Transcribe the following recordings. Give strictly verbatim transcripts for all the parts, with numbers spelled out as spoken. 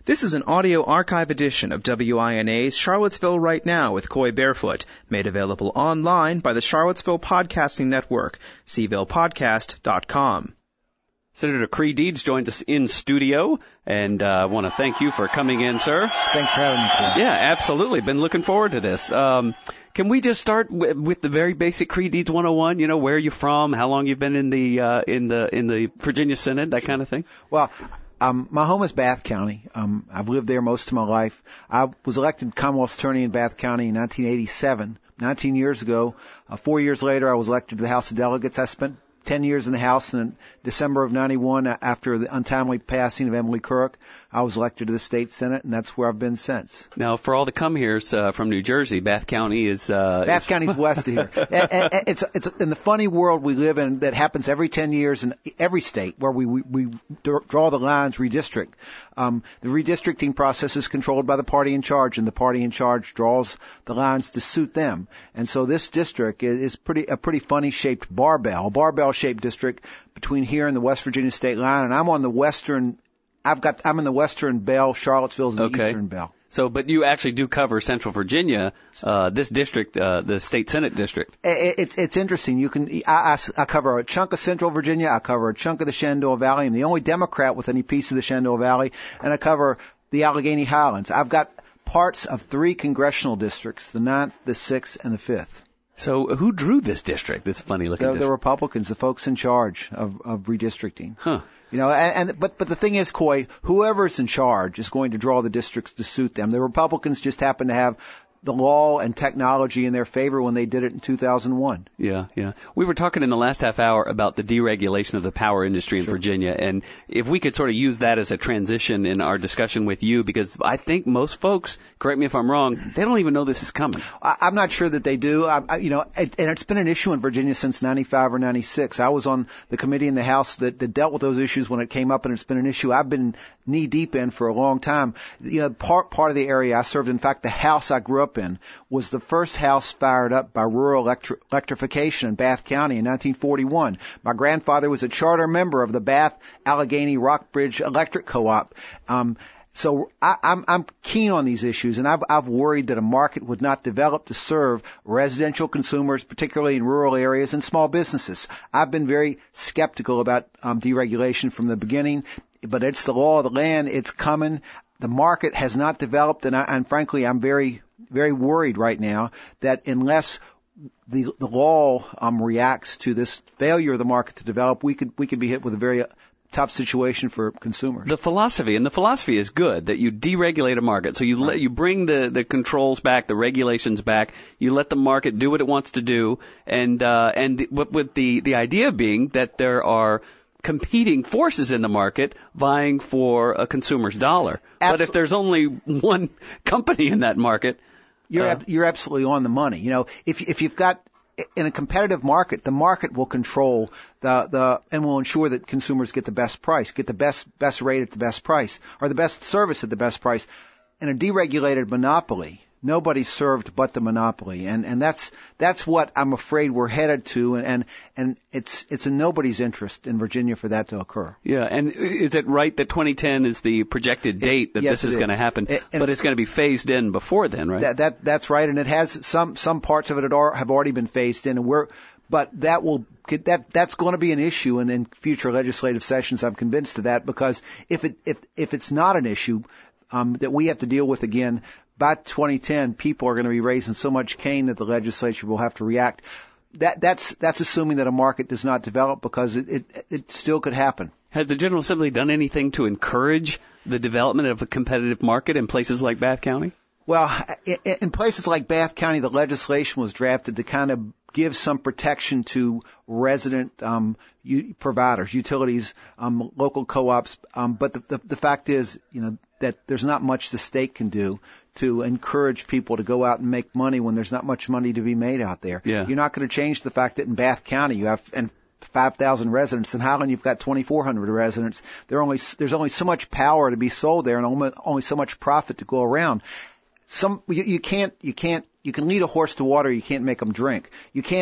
This is an audio archive edition of W I N A's Charlottesville Right Now with Coy Barefoot, made available online by the Charlottesville Podcasting Network, c ville podcast dot com. Senator Creigh Deeds joins us in studio, and I uh, want to thank you for coming in, sir. Thanks for having me, Coy. Yeah, absolutely. Been looking forward to this. Um, can we just start w- with the very basic Creigh Deeds one oh one? You know, where are you from? How long you've been in the uh, in the in the Virginia Synod? That kind of thing. Well. Um, my home is Bath County. Um, I've lived there most of my life. I was elected Commonwealth Attorney in Bath County in nineteen eighty-seven, nineteen years ago. Uh, four years later, I was elected to the House of Delegates. I spent ten years in the House, and in December of ninety-one, after the untimely passing of Emily Kurek, I was elected to the State Senate, and that's where I've been since. Now, for all the come-heres uh, from New Jersey, Bath County is... Uh, Bath is... County's west of here. It's, it's in the funny world we live in that happens every ten years in every state where we, we, we draw the lines, redistrict. Um, the redistricting process is controlled by the party in charge, and the party in charge draws the lines to suit them. And so this district is pretty a pretty funny-shaped barbell, barbell-shaped district between here and the West Virginia state line, and I'm on the western... I've got, I'm in the western bell, Charlottesville's in the okay. eastern bell. So, but you actually do cover Central Virginia, uh, this district, uh, the State Senate district. It, it's, it's interesting. You can, I, I, I cover a chunk of Central Virginia. I cover a chunk of the Shenandoah Valley. I'm the only Democrat with any piece of the Shenandoah Valley. And I cover the Allegheny Highlands. I've got parts of three congressional districts, the ninth, the sixth, and the fifth. So who drew this district, this funny-looking the, district? The Republicans, the folks in charge of, of redistricting. Huh. You know, and, and but but the thing is, Coy, whoever's in charge is going to draw the districts to suit them. The Republicans just happen to have the law and technology in their favor when they did it in two thousand one. Yeah, yeah. We were talking in the last half hour about the deregulation of the power industry in sure. Virginia, and if we could sort of use that as a transition in our discussion with you, because I think most folks, correct me if I'm wrong, they don't even know this is coming. I, I'm not sure that they do. I, I, you know, it, and it's been an issue in Virginia since ninety-five or ninety-six. I was on the committee in the House that, that dealt with those issues when it came up, and it's been an issue I've been knee deep in for a long time. You know, part part of the area I served, in fact, the house I grew up in was the first house fired up by rural electri- electrification in Bath County in nineteen forty-one. My grandfather was a charter member of the Bath Allegheny Rockbridge Electric Co-op. Um, so I, I'm, I'm keen on these issues, and I've, I've worried that a market would not develop to serve residential consumers, particularly in rural areas, and small businesses. I've been very skeptical about um, deregulation from the beginning, but it's the law of the land. It's coming. The market has not developed, and, I, and frankly, I'm very very worried right now that unless the the law um, reacts to this failure of the market to develop, we could we could be hit with a very tough situation for consumers. The philosophy, and the philosophy is good, that you deregulate a market. So you let, you bring the, the controls back, the regulations back, you let the market do what it wants to do, and uh, and with the, the idea being that there are competing forces in the market vying for a consumer's dollar. Absol- but if there's only one company in that market, You're uh, ab- you're absolutely on the money. You know, if if you've got in a competitive market, the market will control the the and will ensure that consumers get the best price, get the best best rate at the best price, or the best service at the best price. In a deregulated monopoly, nobody's served but the monopoly, and and that's that's what I'm afraid we're headed to, and and, and it's it's in nobody's interest in Virginia for that to occur. Yeah, and is it right that twenty ten is the projected date that it, yes, this is, is. going to happen, it, but it's going to be phased in before then, right? That that that's right, and it has some some parts of it have already been phased in, and we're but that will that that's going to be an issue in, in future legislative sessions. I'm convinced of that, because if it if if it's not an issue um, that we have to deal with again. By twenty ten, people are going to be raising so much cane that the legislature will have to react. That, that's that's assuming that a market does not develop, because it, it, it still could happen. Has the General Assembly done anything to encourage the development of a competitive market in places like Bath County? Well, in places like Bath County, the legislation was drafted to kind of give some protection to resident um, u- providers, utilities, um, local co-ops. Um, but the, the, the fact is, you know, that there's not much the state can do to encourage people to go out and make money when there's not much money to be made out there. Yeah. You're not going to change the fact that in Bath County you have and five thousand residents. In Highland you've got twenty-four hundred residents. There only there's only so much power to be sold there, and only, only so much profit to go around. Some you, you can't you can't you can lead a horse to water. You can't make them drink. You can't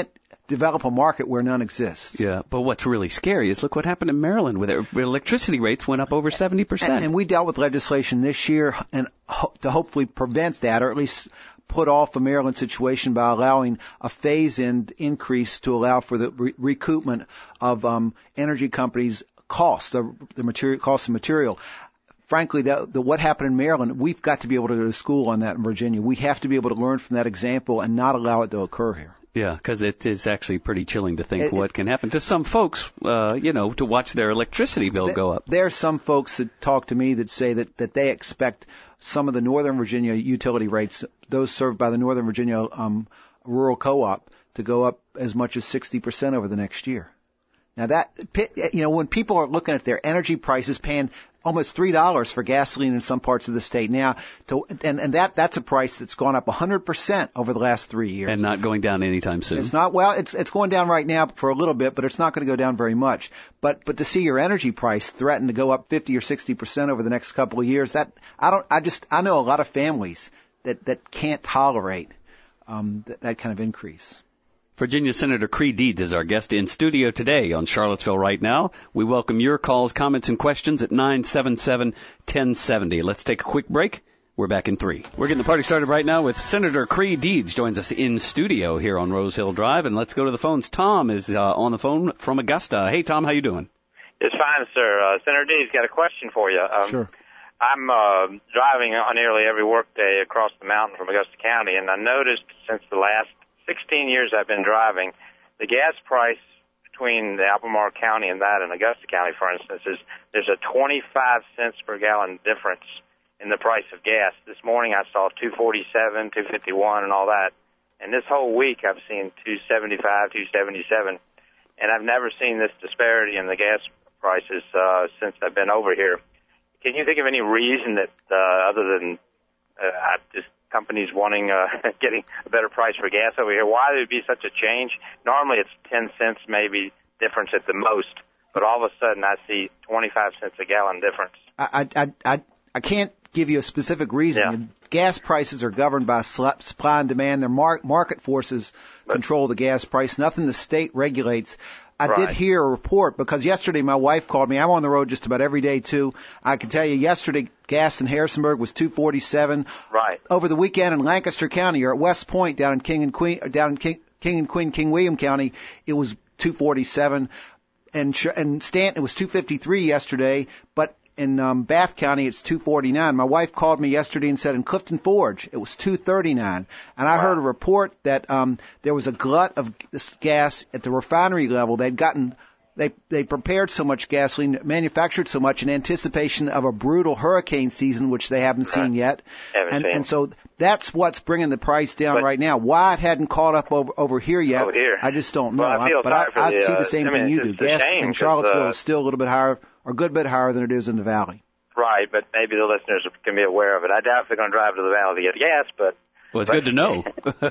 develop a market where none exists. Yeah, but what's really scary is look what happened in Maryland, where their electricity rates went up over seventy percent. And, and we dealt with legislation this year and ho- to hopefully prevent that, or at least put off the Maryland situation by allowing a phase-in increase to allow for the re- recoupment of um, energy companies' cost, the, the material cost of material. Frankly, the, the, what happened in Maryland, we've got to be able to go to school on that in Virginia. We have to be able to learn from that example and not allow it to occur here. Yeah, because it is actually pretty chilling to think it, what can happen to some folks, uh, you know, to watch their electricity bill th- go up. There are some folks that talk to me that say that, that they expect some of the Northern Virginia utility rates, those served by the Northern Virginia um, Rural Co-op, to go up as much as sixty percent over the next year. Now that, you know, when people are looking at their energy prices, paying almost three dollars for gasoline in some parts of the state now, to, and, and that, that's a price that's gone up one hundred percent over the last three years. And not going down anytime soon. It's not, well, it's, it's going down right now for a little bit, but it's not going to go down very much. But, but to see your energy price threaten to go up fifty or sixty percent over the next couple of years, that, I don't, I just, I know a lot of families that, that can't tolerate, um, that, that kind of increase. Virginia Senator Creigh Deeds is our guest in studio today on Charlottesville Right Now. We welcome your calls, comments, and questions at nine seven seven, one oh seven oh. Let's take a quick break. We're back in three. We're getting the party started right now with Senator Creigh Deeds joins us in studio here on Rose Hill Drive. And let's go to the phones. Tom is uh, on the phone from Augusta. Hey, Tom, how you doing? It's fine, sir. Uh, Senator Deeds, got a question for you. Um, Sure. I'm uh, driving on nearly every workday across the mountain from Augusta County, and I noticed since the last sixteen years I've been driving, the gas price between the Albemarle County and that in Augusta County, for instance, is there's a twenty-five cents per gallon difference in the price of gas. This morning I saw two forty-seven, two fifty-one, and all that. And this whole week I've seen two seventy-five, two seventy-seven. And I've never seen this disparity in the gas prices uh, since I've been over here. Can you think of any reason that, uh, other than uh, just companies wanting, uh, getting a better price for gas over here, why there would be such a change? Normally it's ten cents maybe difference at the most, but all of a sudden I see twenty-five cents a gallon difference. I, I, I, I can't give you a specific reason. Yeah. Gas prices are governed by supply and demand. Their mar- market forces but, control the gas price. Nothing the state regulates. I right. did hear a report because yesterday my wife called me. I'm on the road just about every day too. I can tell you yesterday gas in Harrisonburg was two forty-seven. Right. Over the weekend in Lancaster County or at West Point down in King and Queen, down in King, King and Queen, King William County, it was two forty-seven. And, and Stanton, it was two fifty-three yesterday, but in um, Bath County, it's two forty-nine. My wife called me yesterday and said in Clifton Forge, it was two thirty-nine. And I wow. heard a report that um, there was a glut of this gas at the refinery level. They'd gotten, they they prepared so much gasoline, manufactured so much in anticipation of a brutal hurricane season, which they haven't right. seen yet. Haven't and seen. and so that's what's bringing the price down but, right now. Why it hadn't caught up over over here yet, over here. I just don't know. Well, I feel I, but sorry I, for I'd the, see uh, the same I mean, thing you it's do. a Gas shame in Charlottesville uh, is still a little bit higher, or a good bit higher than it is in the valley. Right, but maybe the listeners can be aware of it. I doubt if they're going to drive to the valley to get gas, but... Well, it's good to know.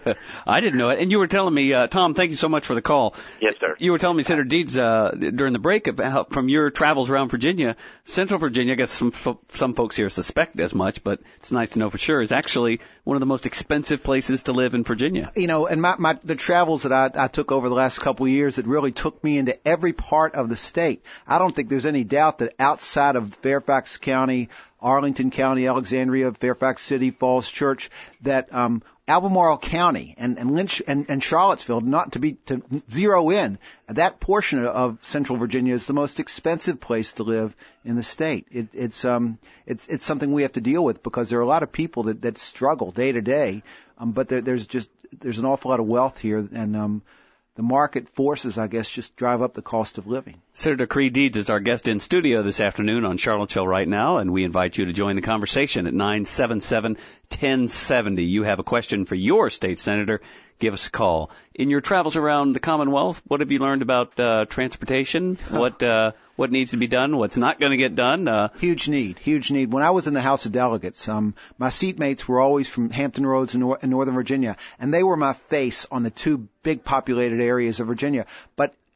I didn't know it. And you were telling me, uh, Tom, thank you so much for the call. Yes, sir. You were telling me, Senator Deeds, uh, during the break about from your travels around Virginia, Central Virginia, I guess some fo- some folks here suspect as much, but it's nice to know for sure, is actually one of the most expensive places to live in Virginia. You know, and my, my the travels that I, I took over the last couple of years, it really took me into every part of the state. I don't think there's any doubt that outside of Fairfax County, Arlington County, Alexandria, Fairfax City, Falls Church, that um, Albemarle County and, and Lynch and, and Charlottesville, not to be to zero in, that portion of Central Virginia is the most expensive place to live in the state. It, it's um it's it's something we have to deal with because there are a lot of people that, that struggle day to day, um, but there, there's just there's an awful lot of wealth here, and um, the market forces, I guess, just drive up the cost of living. Senator Creigh Deeds is our guest in studio this afternoon on Charlottesville Right Now, and we invite you to join the conversation at nine seven seven, one oh seven oh. You have a question for your state senator, give us a call. In your travels around the Commonwealth, what have you learned about uh, transportation? What uh, what needs to be done? What's not going to get done? Uh, huge need, huge need. When I was in the House of Delegates, um, my seatmates were always from Hampton Roads in, nor- in Northern Virginia, and they were my face on the two big populated areas of Virginia. But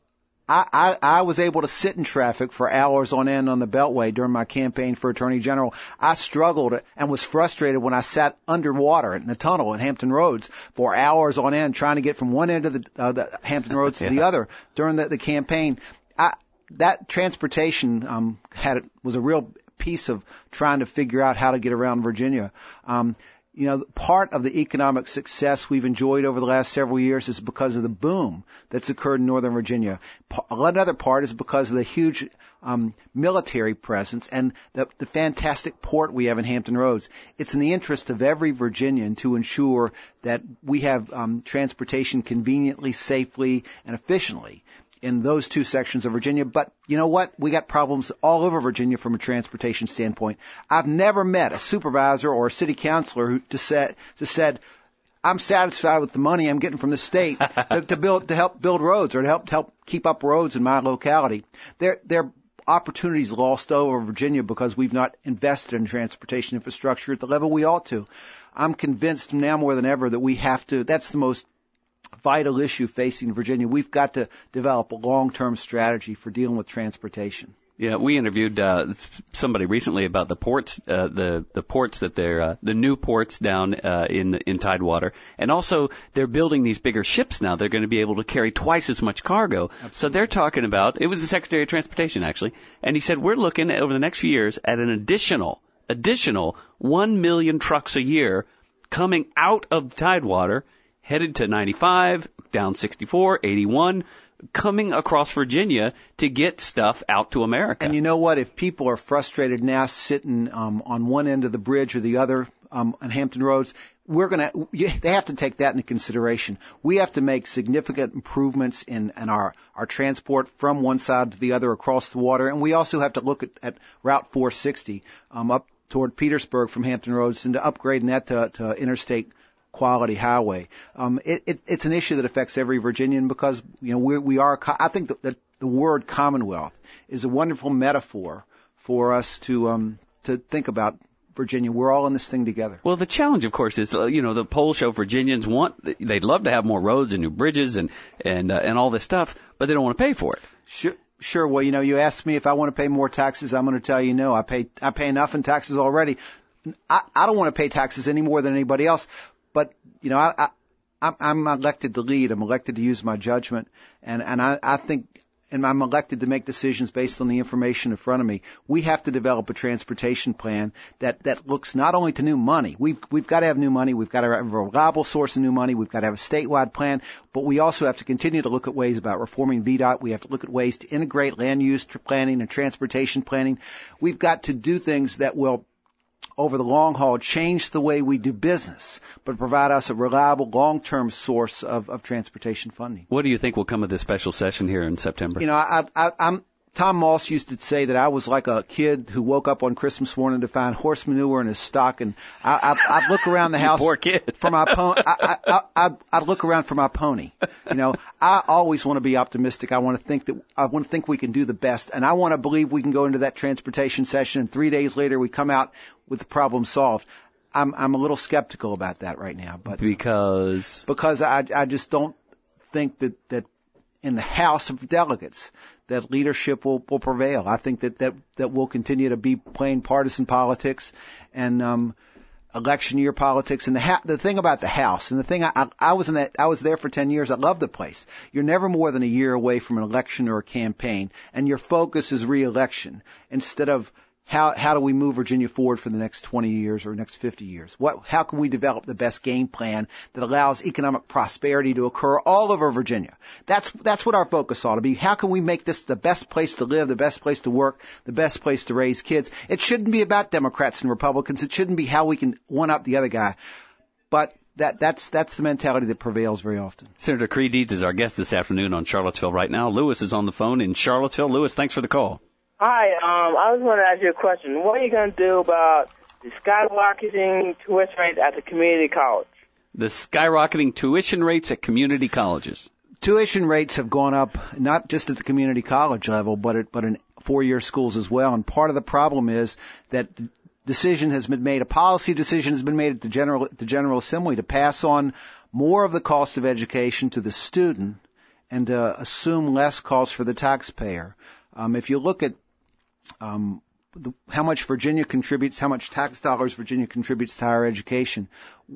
I, I, I was able to sit in traffic for hours on end on the Beltway during my campaign for Attorney General. I struggled and was frustrated when I sat underwater in the tunnel in Hampton Roads for hours on end trying to get from one end of the, uh, the Hampton Roads to yeah. the other during the, the campaign. I, that transportation um, had was a real piece of trying to figure out how to get around Virginia. Um, You know, part of the economic success we've enjoyed over the last several years is because of the boom that's occurred in Northern Virginia. Another part is because of the huge um, military presence and the, the fantastic port we have in Hampton Roads. It's in the interest of every Virginian to ensure that we have um, transportation conveniently, safely, and efficiently in those two sections of Virginia. But you know what? We got problems all over Virginia from a transportation standpoint. I've never met a supervisor or a city councilor who just said, just said, I'm satisfied with the money I'm getting from the state to, to build, to help build roads or to help, to help keep up roads in my locality. There, there are opportunities lost over Virginia because we've not invested in transportation infrastructure at the level we ought to. I'm convinced now more than ever that we have to, that's the most vital issue facing Virginia. We've got to develop a long-term strategy for dealing with transportation. Yeah, we interviewed uh, somebody recently about the ports, uh, the the ports that they're uh, the new ports down uh, in in Tidewater, and also they're building these bigger ships now. They're going to be able to carry twice as much cargo. Absolutely. So they're talking about. It was the Secretary of Transportation actually, and he said we're looking at, over the next few years at an additional additional one million trucks a year coming out of Tidewater, headed to ninety-five, down sixty-four, eighty-one. Coming across Virginia to get stuff out to America. And you know what? If people are frustrated now sitting um, on one end of the bridge or the other um, on Hampton Roads, we're going to, they have to take that into consideration. We have to make significant improvements in, in our, our transport from one side to the other across the water. And we also have to look at, at Route four sixty um, up toward Petersburg from Hampton Roads and to upgrading that to, to interstate quality highway. Um, it, it, it's an issue that affects every Virginian because, you know, we, we are, I think that, that the word Commonwealth is a wonderful metaphor for us to, um, to think about Virginia. We're all in this thing together. Well, the challenge, of course, is, uh, you know, the polls show Virginians want, they'd love to have more roads and new bridges and, and, uh, and all this stuff, but they don't want to pay for it. Sure. Sure. Well, you know, you asked me if I want to pay more taxes. I'm going to tell you no. I pay, I pay enough in taxes already. I, I don't want to pay taxes any more than anybody else. But, you know, I, I, I'm elected to lead. I'm elected to use my judgment. And, and I, I think, and I'm elected to make decisions based on the information in front of me. We have to develop a transportation plan that, that looks not only to new money. We've, we've got to have new money. We've got to have a reliable source of new money. We've got to have a statewide plan. But we also have to continue to look at ways about reforming V DOT. We have to look at ways to integrate land use planning and transportation planning. We've got to do things that will, over the long haul, change the way we do business, but provide us a reliable, long-term source of, of transportation funding. What do you think will come of this special session here in September? You know, I, I, I'm Tom Moss used to say that I was like a kid who woke up on Christmas morning to find horse manure in his stock, and I, I, I'd look around the house poor kid. for my pony. I, I, I, I'd look around for my pony. You know, I always want to be optimistic. I want to think that I want to think we can do the best, and I want to believe we can go into that transportation session, and three days later we come out with the problem solved. I'm I'm a little skeptical about that right now, but because because I I just don't think that that in the House of Delegates that leadership will, will prevail. I think that, that, that we'll continue to be playing partisan politics and um, election year politics. And the ha- the thing about the House, and the thing I, I, I was in that I was there for ten years. I love the place. You're never more than a year away from an election or a campaign, and your focus is re-election instead of How how do we move Virginia forward for the next twenty years or next fifty years? What how can we develop the best game plan that allows economic prosperity to occur all over Virginia? That's that's what our focus ought to be. How can we make this the best place to live, the best place to work, the best place to raise kids? It shouldn't be about Democrats and Republicans. It shouldn't be how we can one up the other guy. But that that's that's the mentality that prevails very often. Senator Creed Deeds is our guest this afternoon on Charlottesville Right Now. Lewis is on the phone in Charlottesville. Lewis, thanks for the call. Hi, um, I was going to ask you a question. What are you going to do about the skyrocketing tuition rates at the community college? The skyrocketing tuition rates at community colleges. Tuition rates have gone up not just at the community college level, but at, but in four-year schools as well. And part of the problem is that the decision has been made, a policy decision has been made at the General, at the General Assembly to pass on more of the cost of education to the student and to assume less costs for the taxpayer. Um, if you look at um, the, how much Virginia contributes, how much tax dollars Virginia contributes to higher education,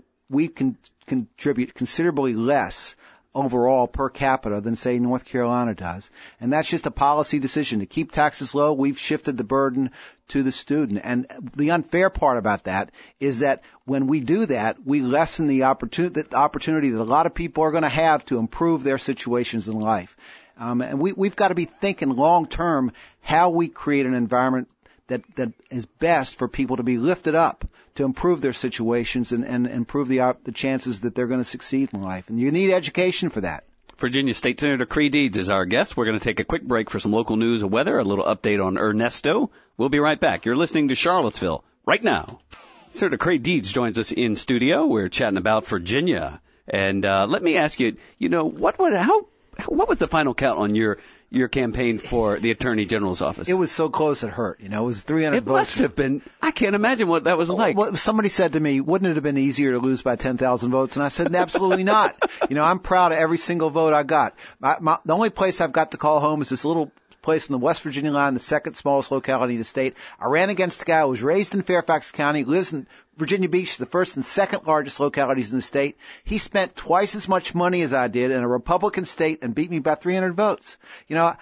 we can contribute considerably less overall per capita than, say, North Carolina does. And that's just a policy decision. To keep taxes low, we've shifted the burden to the student. And the unfair part about that is that when we do that, we lessen the opportunity, the opportunity that a lot of people are going to have to improve their situations in life. Um, and we, we've got to be thinking long term how we create an environment that, that is best for people to be lifted up to improve their situations and, and improve the, the chances that they're going to succeed in life. And you need education for that. Virginia State Senator Creigh Deeds is our guest. We're going to take a quick break for some local news and weather, a little update on Ernesto. We'll be right back. You're listening to Charlottesville right now. Senator Creigh Deeds joins us in studio. We're chatting about Virginia. And uh, let me ask you, you know, what was, how, what was the final count on your your campaign for the Attorney General's office? It was so close it hurt. You know, it was three hundred it votes. It must have been. I can't imagine what that was like. Well, somebody said to me, wouldn't it have been easier to lose by ten thousand votes? And I said, absolutely not. You know, I'm proud of every single vote I got. My, my, the only place I've got to call home is this little place in the West Virginia line, the second smallest locality in the state. I ran against a guy who was raised in Fairfax County, lives in Virginia Beach, the first and second largest localities in the state. He spent twice as much money as I did in a Republican state and beat me by three hundred votes. You know,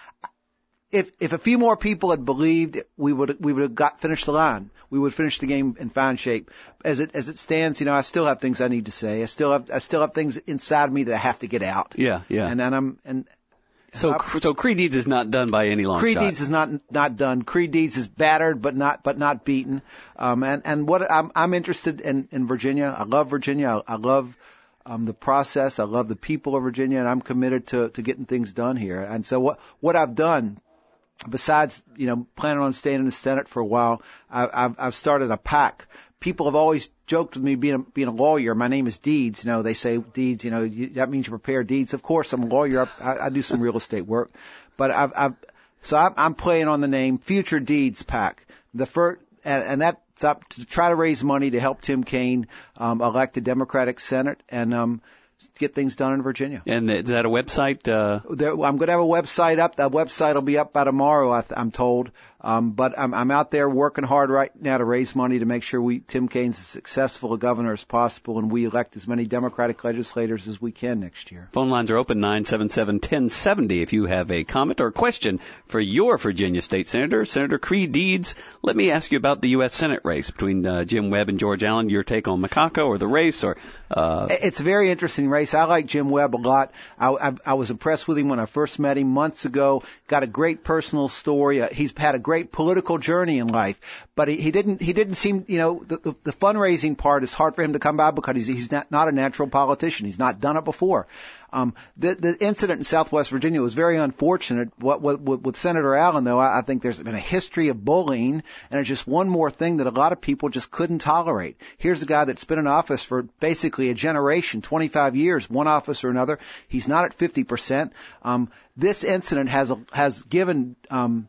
If if a few more people had believed, we would we would have got finished the line. We would finish the game in fine shape. As it as it stands, you know, I still have things I need to say. I still have I still have things inside me that I have to get out. Yeah, yeah. And and I'm and so I, so Creigh Deeds is not done by any long Creigh shot. Deeds is not not done. Creigh Deeds is battered, but not but not beaten. Um, and and what I'm I'm interested in in Virginia. I love Virginia. I, I love. Um, the process. I love the people of Virginia, and I'm committed to to getting things done here. And so what what I've done, besides, you know, planning on staying in the Senate for a while, I, I've, I've started a PAC. People have always joked with me being a, being a lawyer. My name is Deeds. You know, they say Deeds, you know, you, that means you prepare deeds. Of course, I'm a lawyer. I, I do some real estate work. But I've, I've so I'm, I'm playing on the name Future Deeds PAC. The first, and, and that's up to try to raise money to help Tim Kaine um, elect the Democratic Senate and um get things done in Virginia. And is that a website? Uh... There, I'm going to have a website up. That website will be up by tomorrow, I th- I'm told. Um, but I'm, I'm out there working hard right now to raise money to make sure we Tim Kaine's as successful a governor as possible, and we elect as many Democratic legislators as we can next year. Phone lines are open, nine seven seven, one oh seven oh. If you have a comment or question for your Virginia State Senator, Senator Creigh Deeds, let me ask you about the U S Senate race between uh, Jim Webb and George Allen. Your take on McConaughey or the race? Or uh... It's a very interesting race. I like Jim Webb a lot. I, I, I was impressed with him when I first met him months ago. Got a great personal story. Uh, he's had a great political journey in life, but he, he didn't. He didn't seem. You know, the, the, the fundraising part is hard for him to come by because he's, he's not, not a natural politician. He's not done it before. Um, the, the incident in Southwest Virginia was very unfortunate. What, what, with Senator Allen, though, I, I think there's been a history of bullying, and it's just one more thing that a lot of people just couldn't tolerate. Here's a guy that's been in office for basically a generation, twenty-five years, one office or another. He's not at fifty percent. Um, this incident has a, has given um,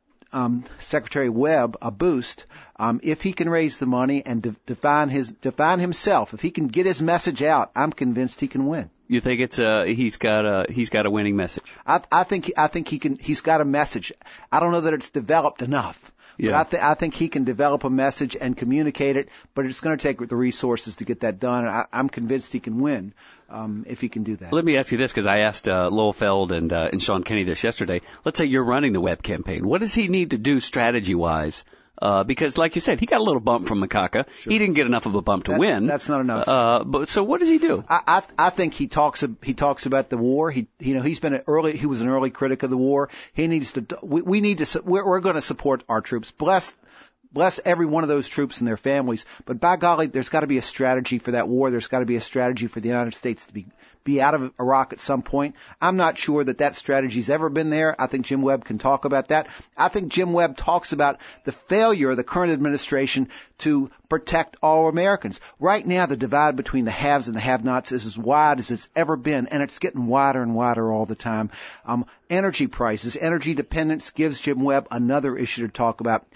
um, Secretary Webb a boost. Um, if he can raise the money and de- define his define himself, if he can get his message out, I'm convinced he can win. You think it's uh he's got a he's got a winning message? I, I think I think he can. He's got a message. I don't know that it's developed enough. Yeah. But I, th- I think he can develop a message and communicate it, but it's going to take the resources to get that done. And I, I'm convinced he can win um, if he can do that. Let me ask you this, because I asked uh, Lowell Feld and, uh, and Sean Kenny this yesterday. Let's say you're running the Webb campaign. What does he need to do strategy-wise? Uh, because, like you said, he got a little bump from McConaughey. Sure. He didn't get enough of a bump to that, win. That's not enough. Uh, but so what does he do? I, I I think he talks he talks about the war. He you know he's been an early he was an early critic of the war. He needs to we, we need to we're, we're going to support our troops. Bless. Bless every one of those troops and their families. But by golly, there's got to be a strategy for that war. There's got to be a strategy for the United States to be be out of Iraq at some point. I'm not sure that that strategy's ever been there. I think Jim Webb can talk about that. I think Jim Webb talks about the failure of the current administration to protect all Americans. Right now, the divide between the haves and the have-nots is as wide as it's ever been, and it's getting wider and wider all the time. Um, energy prices, energy dependence gives Jim Webb another issue to talk about.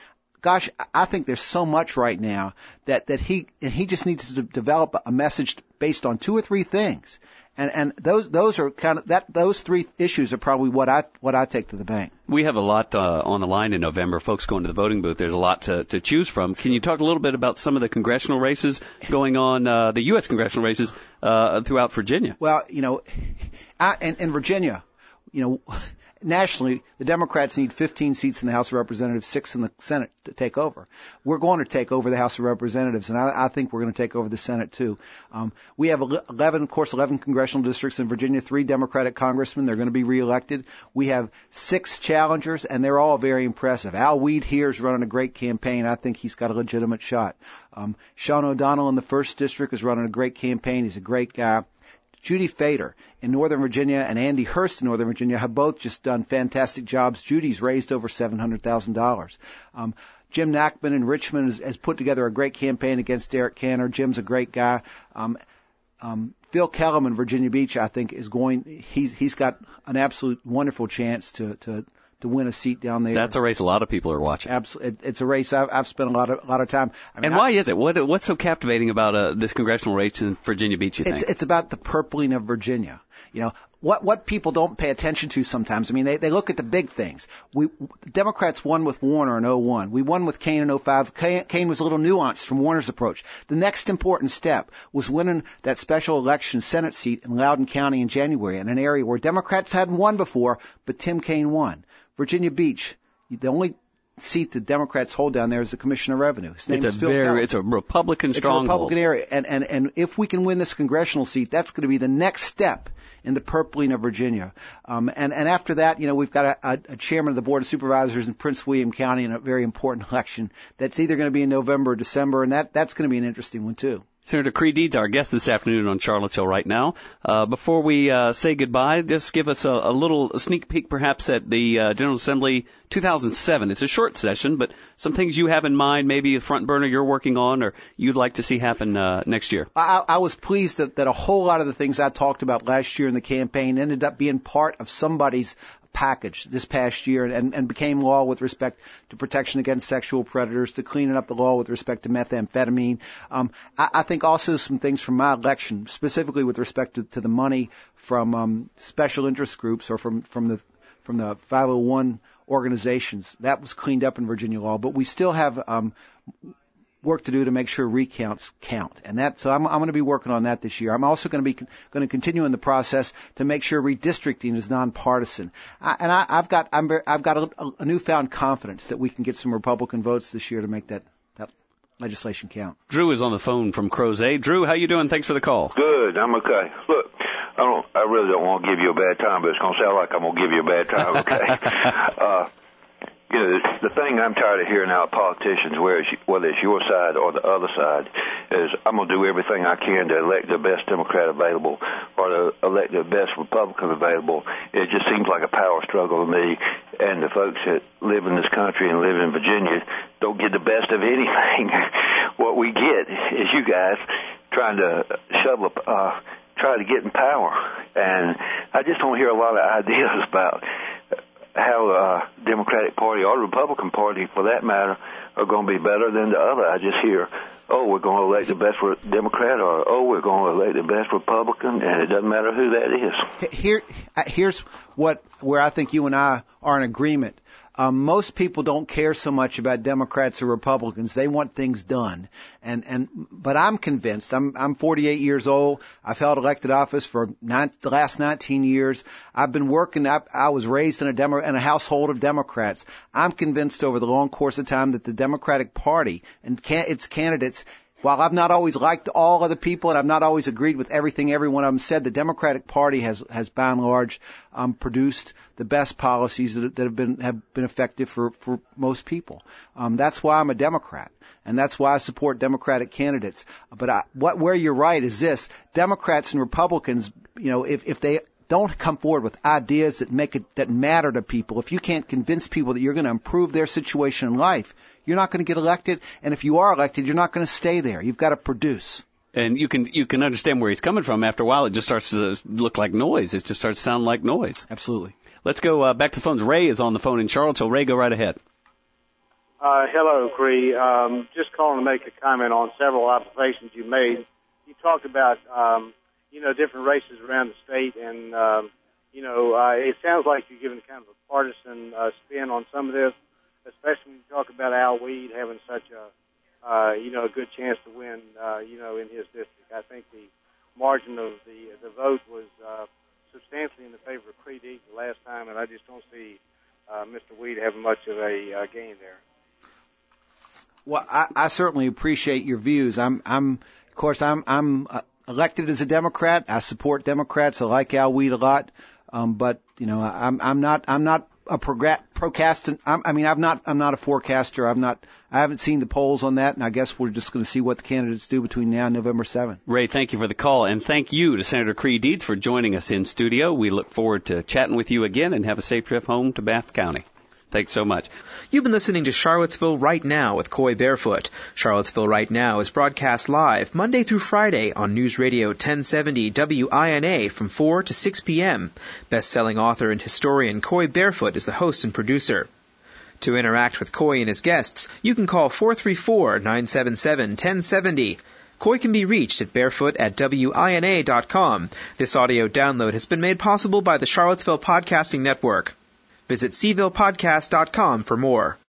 gosh, I think there's so much right now that, that he, and he just needs to develop a message based on two or three things. And, and those, those are kind of, that, those three issues are probably what I, what I take to the bank. We have a lot uh, on the line in November. Folks going to the voting booth, there's a lot to, to choose from. Can you talk a little bit about some of the congressional races going on, uh, the U S congressional races uh, throughout Virginia? Well, you know, I, in, in Virginia, you know, nationally, the Democrats need fifteen seats in the House of Representatives, six in the Senate to take over. We're going to take over the House of Representatives, and I, I think we're going to take over the Senate, too. Um, we have eleven, of course, eleven congressional districts in Virginia, three Democratic congressmen. They're going to be reelected. We have six challengers, and they're all very impressive. Al Weed here is running a great campaign. I think he's got a legitimate shot. Um, Sean O'Donnell in the first district is running a great campaign. He's a great guy. Judy Fader in Northern Virginia and Andy Hurst in Northern Virginia have both just done fantastic jobs. Judy's raised over seven hundred thousand dollars. Um, Jim Nachman in Richmond has, has put together a great campaign against Derek Cantor. Jim's a great guy. Um, um, Phil Kellum in Virginia Beach, I think, is going. He's he's got an absolute wonderful chance to to. to win a seat down there. That's a race a lot of people are watching. Absolutely. It's a race I've, I've spent a lot of, a lot of time. I mean, and why I, is it? What, what's so captivating about uh, this congressional race in Virginia Beach, you think? It's, it's about the purpling of Virginia. You know, what, what people don't pay attention to sometimes, I mean, they, they look at the big things. We, the Democrats won with Warner in oh one. We won with Kane in oh five. Kane, Kane was a little nuanced from Warner's approach. The next important step was winning that special election Senate seat in Loudoun County in January, in an area where Democrats hadn't won before, but Tim Kaine won. Virginia Beach, the only seat the Democrats hold down there is the Commissioner of Revenue. His name it's is a Phil very, Kellum. It's a Republican stronghold. It's a Republican area, and, and, and if we can win this congressional seat, that's going to be the next step in the purpling of Virginia. Um, and, and after that, you know, we've got a, a, a chairman of the Board of Supervisors in Prince William County in a very important election that's either going to be in November or December, and that, that's going to be an interesting one, too. Senator Creed Deeds, our guest this afternoon on Charlottesville Right Now. Uh, before we uh, say goodbye, just give us a, a little sneak peek perhaps at the uh, General Assembly two thousand seven. It's a short session, but some things you have in mind, maybe a front burner you're working on or you'd like to see happen uh, next year. I, I was pleased that, that a whole lot of the things I talked about last year in the campaign ended up being part of somebody's package this past year and, and became law with respect to protection against sexual predators, to cleaning up the law with respect to methamphetamine. Um, I, I think also some things from my election, specifically with respect to, to the money from um, special interest groups or from, from the from the five oh one organizations. That was cleaned up in Virginia law, but we still have um, work to do to make sure recounts count, and that. So I'm, I'm going to be working on that this year. I'm also going to be going to continue in the process to make sure redistricting is nonpartisan. I, and I, I've got I'm, I've got a, a newfound confidence that we can get some Republican votes this year to make that that legislation count. Drew is on the phone from Crozet. Drew, how you doing? Thanks for the call. Good. I'm okay. Look, I don't. I really don't want to give you a bad time, but it's going to sound like I'm going to give you a bad time. Okay. uh, You know, the thing I'm tired of hearing out of politicians, whether it's your side or the other side, is I'm going to do everything I can to elect the best Democrat available or to elect the best Republican available. It just seems like a power struggle to me, and the folks that live in this country and live in Virginia don't get the best of anything. What we get is you guys trying to shove a, uh, try to get in power, and I just don't hear a lot of ideas about how uh Democratic Party or Republican Party, for that matter, are going to be better than the other. I just hear, oh, we're going to elect the best Democrat, or oh, we're going to elect the best Republican, and it doesn't matter who that is. Here, here's what where I think you and I are in agreement. Um, most people don't care so much about Democrats or Republicans. They want things done. And, and, but I'm convinced. I'm, I'm forty-eight years old. I've held elected office for nine, the last nineteen years. I've been working. I, I was raised in a Demo, in a household of Democrats. I'm convinced over the long course of time that the Democratic Party and can, its candidates, while I've not always liked all of the people and I've not always agreed with everything every one of them said, the Democratic Party has, has by and large, um, produced the best policies that, that have been, have been effective for, for most people. Um, that's why I'm a Democrat. And that's why I support Democratic candidates. But I, what, where you're right is this: Democrats and Republicans, you know, if, if they don't come forward with ideas that make it, that matter to people, if you can't convince people that you're going to improve their situation in life, you're not going to get elected. And if you are elected, you're not going to stay there. You've got to produce. And you can you can understand where he's coming from. After a while, it just starts to look like noise. It just starts to sound like noise. Absolutely. Let's go uh, back to the phones. Ray is on the phone in Charlottesville. Ray, go right ahead. Uh, hello, Cree. Um, just calling to make a comment on several observations you made. You talked about, um, you know, different races around the state, and, um, you know, uh, it sounds like you're giving kind of a partisan uh, spin on some of this, especially when you talk about Al Weed having such a, uh, you know, a good chance to win, uh, you know, in his district. I think the margin of the the vote was uh, substantially in the favor of Cree Deaton the last time, and I just don't see uh, Mister Weed having much of a uh, gain there. Well, I, I certainly appreciate your views. I'm, I'm, of course, I'm, I'm uh, elected as a Democrat. I support Democrats. I like Al Weed a lot. Um, but, you know, I'm, I'm not, I'm not a procrastin. I'm, I mean, I'm not, I'm not a forecaster. I'm not, I haven't seen the polls on that. And I guess we're just going to see what the candidates do between now and November seventh. Ray, thank you for the call. And thank you to Senator Cree Deaton for joining us in studio. We look forward to chatting with you again, and have a safe trip home to Bath County. Thanks so much. You've been listening to Charlottesville Right Now with Coy Barefoot. Charlottesville Right Now is broadcast live Monday through Friday on News Radio ten seventy W I N A from four to six p.m. Best-selling author and historian Coy Barefoot is the host and producer. To interact with Coy and his guests, you can call four three four, nine seven seven, one zero seven zero. Coy can be reached at barefoot at W I N A dot com. This audio download has been made possible by the Charlottesville Podcasting Network. Visit C ville podcast dot com for more.